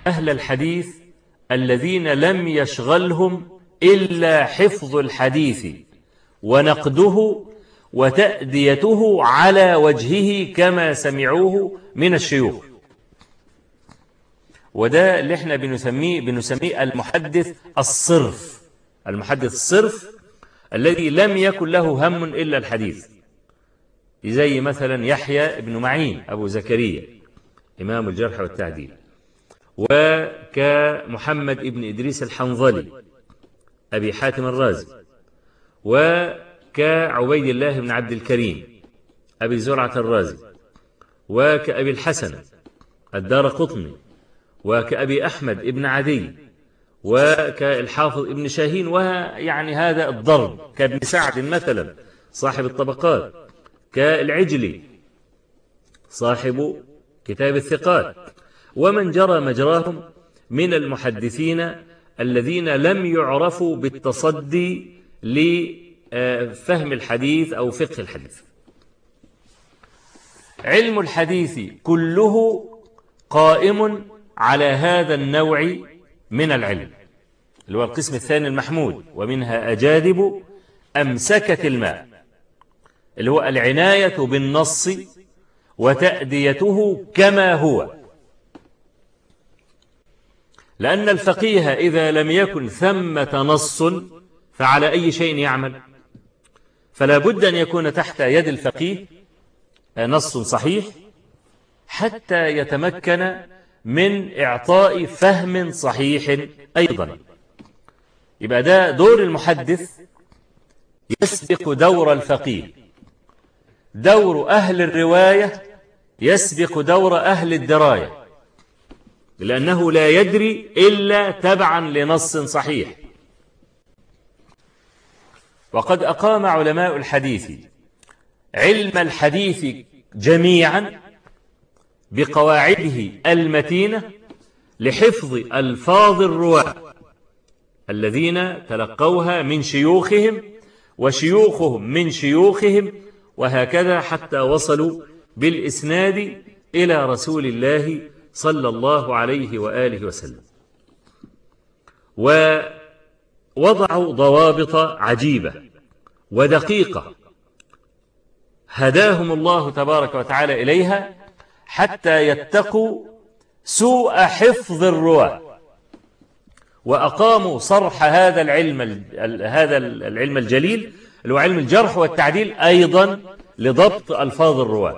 أهل الحديث الذين لم يشغلهم إلا حفظ الحديث ونقده وتأديته على وجهه كما سمعوه من الشيوخ. وده اللي احنا بنسميه المحدث الصرف. المحدث الصرف الذي لم يكن له هم إلا الحديث، زي مثلا يحيى بن معين أبو زكريا إمام الجرح والتعديل، وكمحمد بن إدريس الحنظلي أبي حاتم الرازي، وكعبيد الله بن عبد الكريم أبي زرعة الرازي، وكأبي الحسن الدارقطني، وكأبي أحمد ابن عدي، وكالحافظ ابن شاهين، ويعني هذا الضرب، كابن سعد مثلا صاحب الطبقات، كالعجلي صاحب كتاب الثقات، ومن جرى مجراهم من المحدثين الذين لم يعرفوا بالتصدي لفهم الحديث أو فقه الحديث. علم الحديث كله قائم على هذا النوع من العلم، اللي هو القسم الثاني المحمود، ومنها أجادب أمسكت الماء، اللي هو العناية بالنص وتأديته كما هو. لأن الفقيه إذا لم يكن ثمة نص فعلى أي شيء يعمل؟ فلا بد أن يكون تحت يد الفقيه نص صحيح حتى يتمكن من إعطاء فهم صحيح أيضا. يبقى ده دور المحدث يسبق دور الفقيه. دور أهل الرواية يسبق دور أهل الدراية، لأنه لا يدري إلا تبعا لنص صحيح. وقد أقام علماء الحديث علم الحديث جميعا بقواعده المتينة لحفظ ألفاظ الرواة الذين تلقوها من شيوخهم وشيوخهم من شيوخهم، وهكذا حتى وصلوا بالإسناد إلى رسول الله صلى الله عليه وآله وسلم. ووضعوا ضوابط عجيبة ودقيقة هداهم الله تبارك وتعالى إليها حتى يتقوا سوء حفظ الرواة، وأقاموا صرح هذا العلم الجليل اللي هو علم الجرح والتعديل أيضا لضبط ألفاظ الرواة.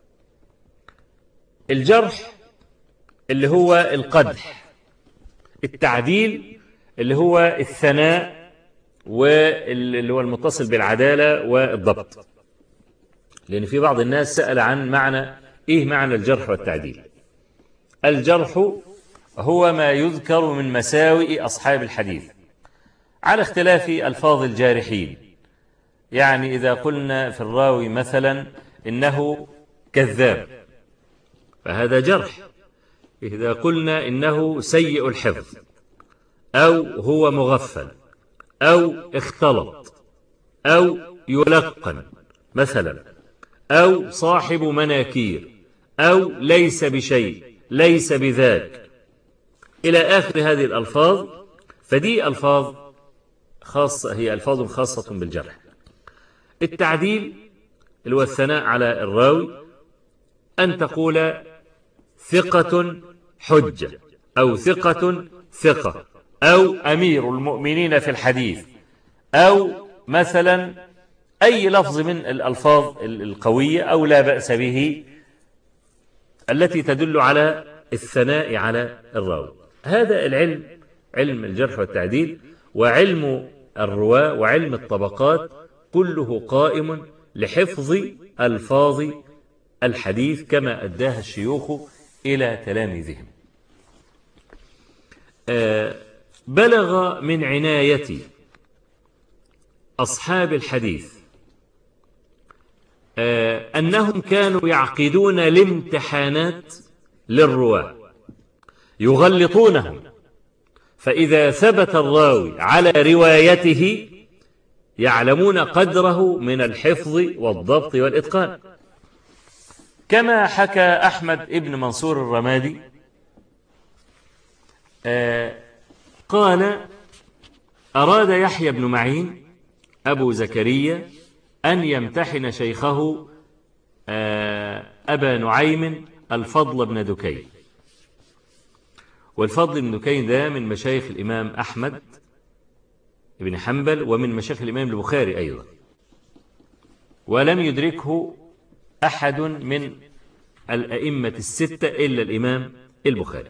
الجرح اللي هو القدح، التعديل اللي هو الثناء واللي هو المتصل بالعدالة والضبط. لأن في بعض الناس سأل عن إيه معنى الجرح والتعديل. الجرح هو ما يذكر من مساوئ أصحاب الحديث على اختلاف ألفاظ الجارحين. يعني إذا قلنا في الراوي مثلا إنه كذاب فهذا جرح. إذا قلنا إنه سيء الحفظ أو هو مغفل أو اختلط أو يلقن مثلا أو صاحب مناكير أو ليس بشيء ليس بذاك إلى آخر هذه الألفاظ، فدي ألفاظ خاصة، هي ألفاظ خاصة بالجرح. التعديل اللي هو الثناء على الراوي، أن تقول ثقة حجة أو ثقة ثقة أو أمير المؤمنين في الحديث، أو مثلا أي لفظ من الألفاظ القوية أو لا بأس به التي تدل على الثناء على الراوي. هذا العلم، علم الجرح والتعديل وعلم الرواة وعلم الطبقات، كله قائم لحفظ ألفاظ الحديث كما أداها الشيوخ إلى تلاميذهم. بلغ من عناية أصحاب الحديث أنهم كانوا يعقدون الامتحانات للرواة يغلطونهم، فإذا ثبت الراوي على روايته يعلمون قدره من الحفظ والضبط والإتقان. كما حكى أحمد ابن منصور الرمادي قال أراد يحيى بن معين أبو زكريا أن يمتحن شيخه أبا نعيم الفضل بن دكين. والفضل بن دكين ده من مشايخ الإمام أحمد بن حنبل ومن مشايخ الإمام البخاري أيضا، ولم يدركه أحد من الأئمة الستة إلا الإمام البخاري.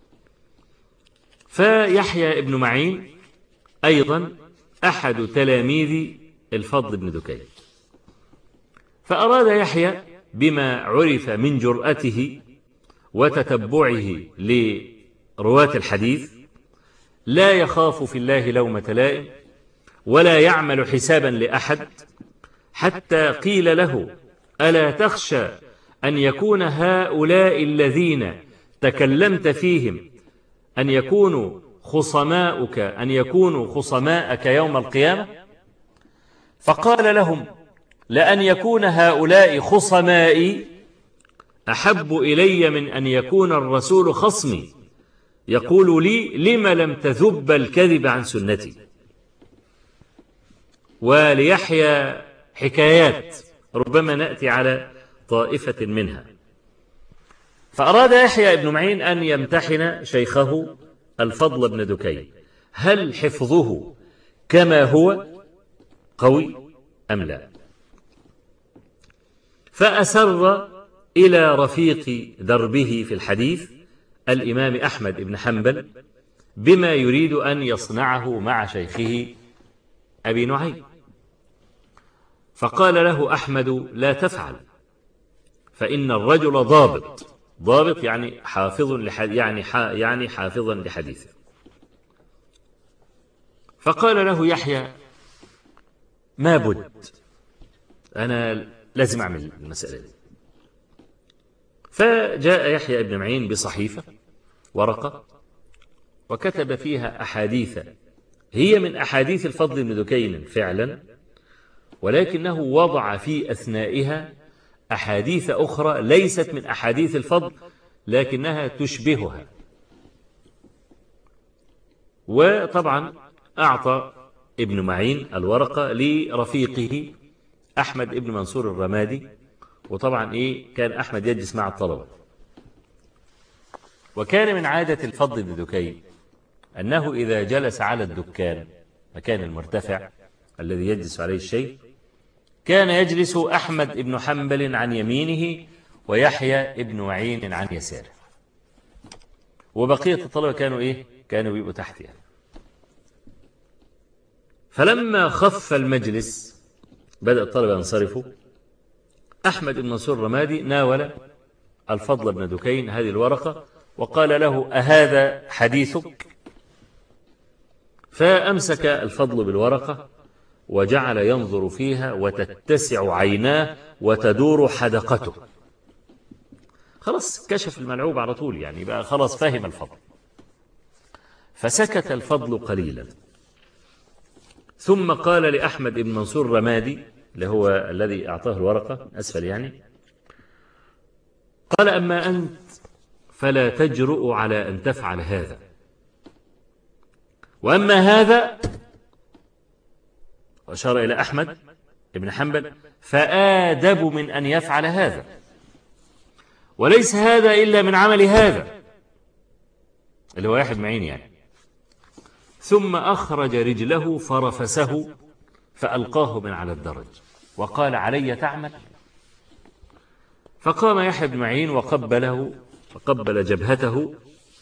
فيحيى بن معين أيضا أحد تلاميذ الفضل بن دكين. فأراد يحيى بما عرف من جرأته وتتبعه لرواة الحديث لا يخاف في الله لومة لائم ولا يعمل حسابا لأحد، حتى قيل له ألا تخشى أن يكون هؤلاء الذين تكلمت فيهم أن يكونوا خصماءك يوم القيامة؟ فقال لهم لأن يكون هؤلاء خصمائي أحب إلي من أن يكون الرسول خصمي يقول لي لم لم تذب الكذب عن سنتي. وليحيى حكايات ربما نأتي على طائفة منها. فأراد يحيى بن معين أن يمتحن شيخه الفضل بن دكين هل حفظه كما هو قوي أم لا. فأسر إلى رفيق دربه في الحديث الإمام أحمد بن حنبل بما يريد أن يصنعه مع شيخه أبي نعيم. فقال له أحمد لا تفعل، فإن الرجل ضابط يعني حافظا لحديثه. فقال له يحيى ما بد، أنا لازم أعمل المسألة دي. فجاء يحيى بن معين بصحيفة ورقة وكتب فيها أحاديث هي من أحاديث الفضل بن دكين فعلا، ولكنه وضع في أثنائها أحاديث أخرى ليست من أحاديث الفضل لكنها تشبهها. وطبعا أعطى ابن معين الورقة لرفيقه أحمد بن منصور الرمادي. وطبعا كان أحمد يجلس مع الطلبة. وكان من عادة الفضل بن دكين أنه إذا جلس على الدكان مكان المرتفع الذي يجلس عليه الشيخ كان يجلس أحمد بن حنبل عن يمينه ويحيى بن معين عن يساره، وبقية الطلبة كانوا بيبقوا تحت يعني. فلما خف المجلس بدأ الطلبة ينصرفوا، أحمد بن منصور الرمادي ناول الفضل بن دكين هذه الورقة وقال له أهذا حديثك؟ فأمسك الفضل بالورقة وجعل ينظر فيها وتتسع عيناه وتدور حدقته. خلاص كشف الملعوب على طول يعني بقى خلاص فهم الفضل. فسكت الفضل قليلا ثم قال لأحمد بن منصور الرمادي اللي هو الذي أعطاه الورقة أسفل يعني، قال أما أنت فلا تجرؤ على أن تفعل هذا، وأما هذا وأشار إلى أحمد بن حنبل فآدب من أن يفعل هذا، وليس هذا إلا من عمل هذا اللي هو يحيى بن معين يعني. ثم أخرج رجله فرفسه فألقاه من على الدرج وقال علي تعمل؟ فقام يحيى بن معين وقبل جبهته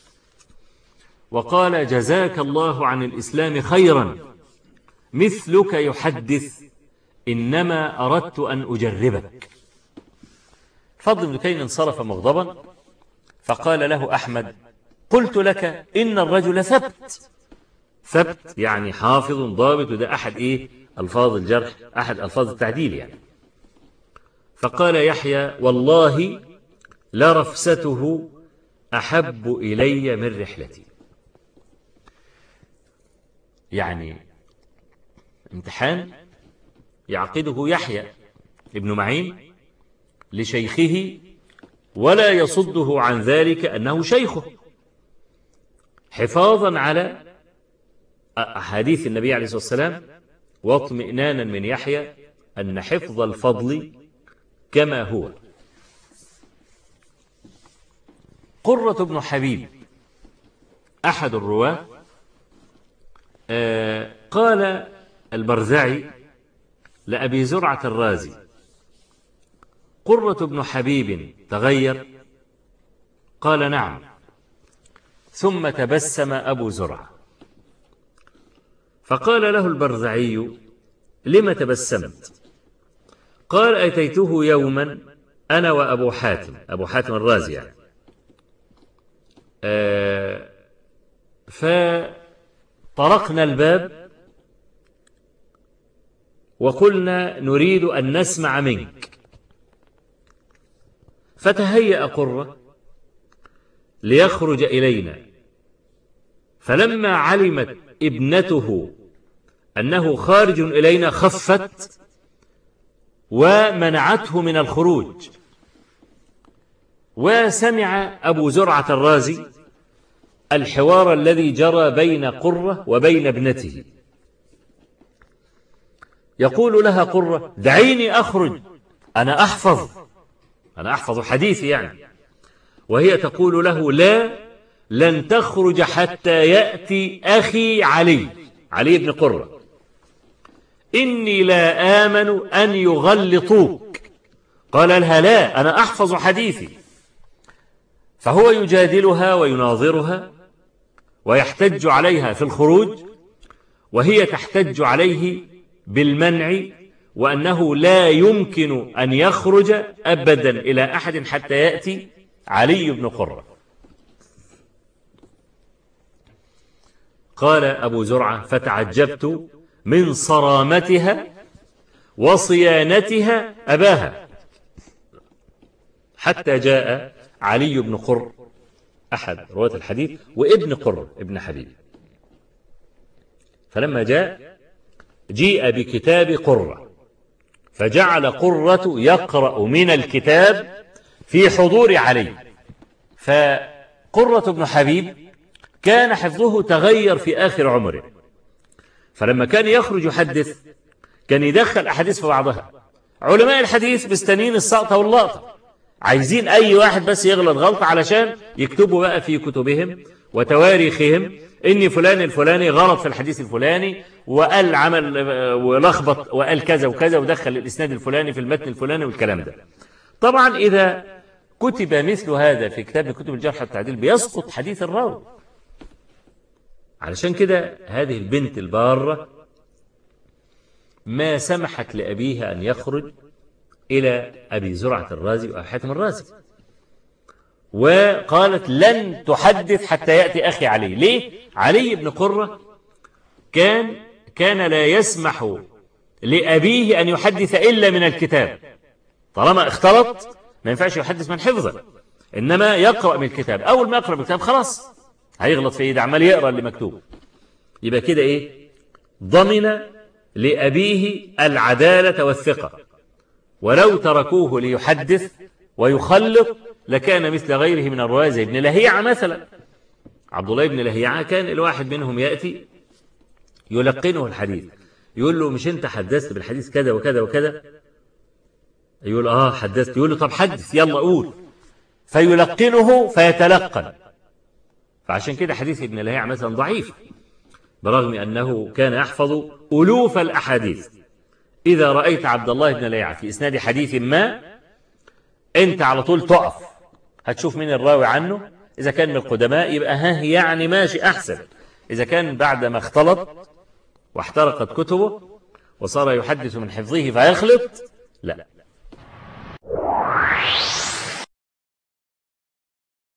وقال جزاك الله عن الإسلام خيرا، مثلك يحدث، إنما أردت أن أجربك. فضل بن دكين انصرف مغضبا فقال له أحمد قلت لك إن الرجل ثبت يعني حافظ ضابط، وده أحد ألفاظ الجرح، أحد ألفاظ التعديل يعني. فقال يحيى والله لرفسته أحب إلي من رحلتي. يعني امتحان يعقده يحيى ابن معين لشيخه ولا يصده عن ذلك أنه شيخه، حفاظا على أحاديث النبي عليه الصلاة والسلام، واطمئنانا من يحيى أن حفظ الفضل كما هو. قرة بن حبيب أحد الرواة قال البرزعي لأبي زرعة الرازي: قرة بن حبيب تغير؟ قال: نعم. ثم تبسم أبو زرعة، فقال له البرزعي: لم تبسمت؟ قال: أتيته يوما أنا وأبو حاتم، أبو حاتم الرازي يعني، فطرقنا الباب وقلنا نريد أن نسمع منك، فتهيأ قرة ليخرج إلينا، فلما علمت ابنته أنه خارج إلينا خفت ومنعته من الخروج. وسمع أبو زرعة الرازي الحوار الذي جرى بين قرة وبين ابنته، يقول لها قرة: دعيني أخرج، أنا أحفظ حديثي يعني. وهي تقول له: لا، لن تخرج حتى يأتي أخي علي بن قرة، إني لا آمن أن يغلطوك. قال لها: لا، أنا أحفظ حديثي. فهو يجادلها ويناظرها ويحتج عليها في الخروج، وهي تحتج عليه بالمنع، وأنه لا يمكن أن يخرج أبدا إلى أحد حتى يأتي علي بن قرة. قال أبو زرعة: فتعجبت من صرامتها وصيانتها أباها، حتى جاء علي بن قر أحد رواة الحديث وابن قر ابن حبيب. فلما جيء بكتاب قرة، فجعل قرة يقرأ من الكتاب في حضور علي. فقرة بن حبيب كان حفظه تغير في آخر عمره، فلما كان يخرج يحدث كان يدخل أحاديث في بعضها. علماء الحديث مستنين السقطة واللقطة، عايزين أي واحد بس يغلط غلطة علشان يكتبوا بقى في كتبهم وتواريخهم إن فلان الفلاني غلط في الحديث الفلاني، وقال عمل ولخبط وقال كذا وكذا، ودخل الإسناد الفلاني في المتن الفلاني والكلام ده. طبعا إذا كتب مثل هذا في كتاب من كتب الجرح والتعديل بيسقط حديث الراوي. علشان كده هذه البنت البارة ما سمحت لأبيها أن يخرج إلى أبي زرعة الرازي وأبي حاتم الرازي، وقالت: لن تحدث حتى يأتي أخي علي. ليه؟ علي بن قرة كان لا يسمح لأبيه أن يحدث إلا من الكتاب، طالما اختلط ما ينفعش يحدث من حفظه، إنما يقرأ من الكتاب. أول ما يقرأ من الكتاب خلاص هيغلط في إيه، عمال يقرأ اللي مكتوب. يبقى كده إيه؟ ضمن لأبيه العدالة والثقة، ولو تركوه ليحدث ويخلط لكان مثل غيره من الرواة زي ابن لهيعة مثلا. عبد الله بن لهيعة كان الواحد منهم يأتي يلقنه الحديث، يقول له: مش أنت حدثت بالحديث كذا وكذا وكذا؟ يقول: حدثت. يقول له: طب حدث، يلا قول. فيلقنه فيتلقن. فعشان كده حديث ابن لهيعة مثلا ضعيف، برغم أنه كان يحفظ ألوف الأحاديث. إذا رأيت عبد الله بن لهيعة في إسناد حديث ما، أنت على طول تقف هتشوف مين الراوي عنه. إذا كان من القدماء يبقى يعني ماشي أحسن. إذا كان بعد ما اختلط واحترقت كتبه وصار يحدث من حفظه فيخلط، لا،